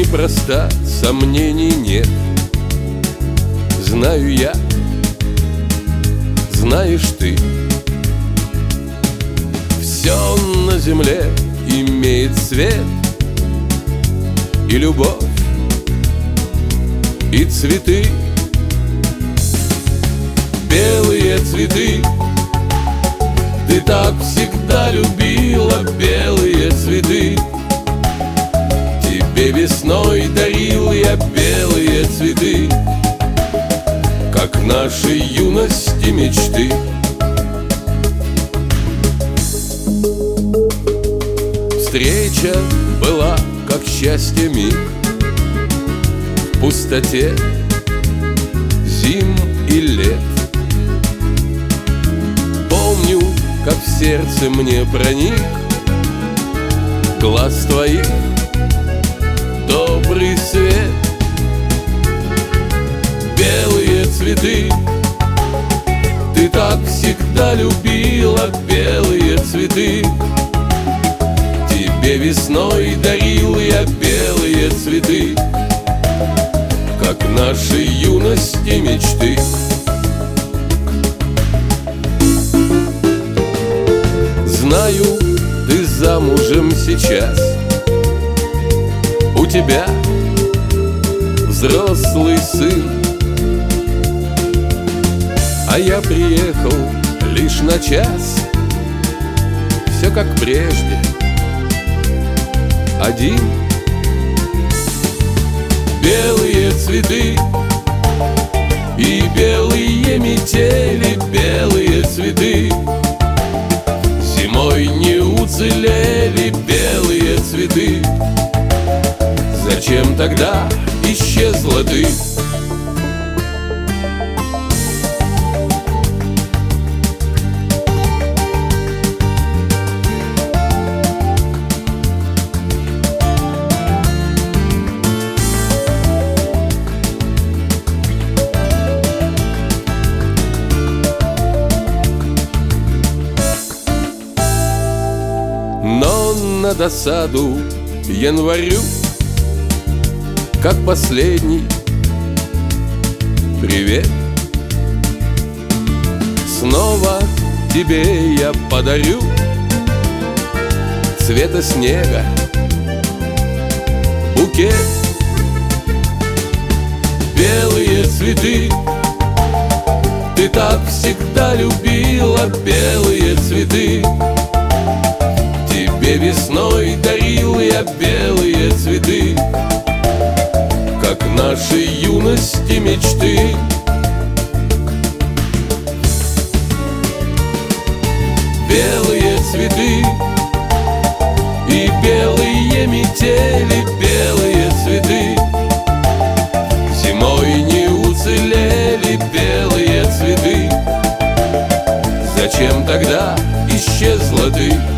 непроста, сомнений нет. Знаю я, знаешь ты. Все на земле имеет цвет, и любовь, и цветы. Белые цветы ты так всегда любила, белые цветы. Тебе весной дарил я белые цветы, как нашей юности мечты. Встреча была, как счастье миг, в пустоте зим и лет. Помню, как в сердце мне проник глаз твоих добрый свет. Белые цветы ты так всегда любила, белые цветы. Тебе весной дарил я белые цветы, как нашей юности мечты. Знаю, ты замужем сейчас, у тебя взрослый сын, а я приехал лишь на час. Все как прежде, один. Белые цветы и белые метели, белые цветы зимой не уцелели, белые цветы. Зачем тогда исчезла ты? Но на досаду январю, как последний привет, снова тебе я подарю цвета снега букет. Белые цветы ты так всегда любила, белые цветы. Тебе весной дарил я белые цветы, как нашей юности мечты. Белые цветы и белые метели, белые цветы зимой не уцелели, белые цветы. Зачем тогда исчезла ты?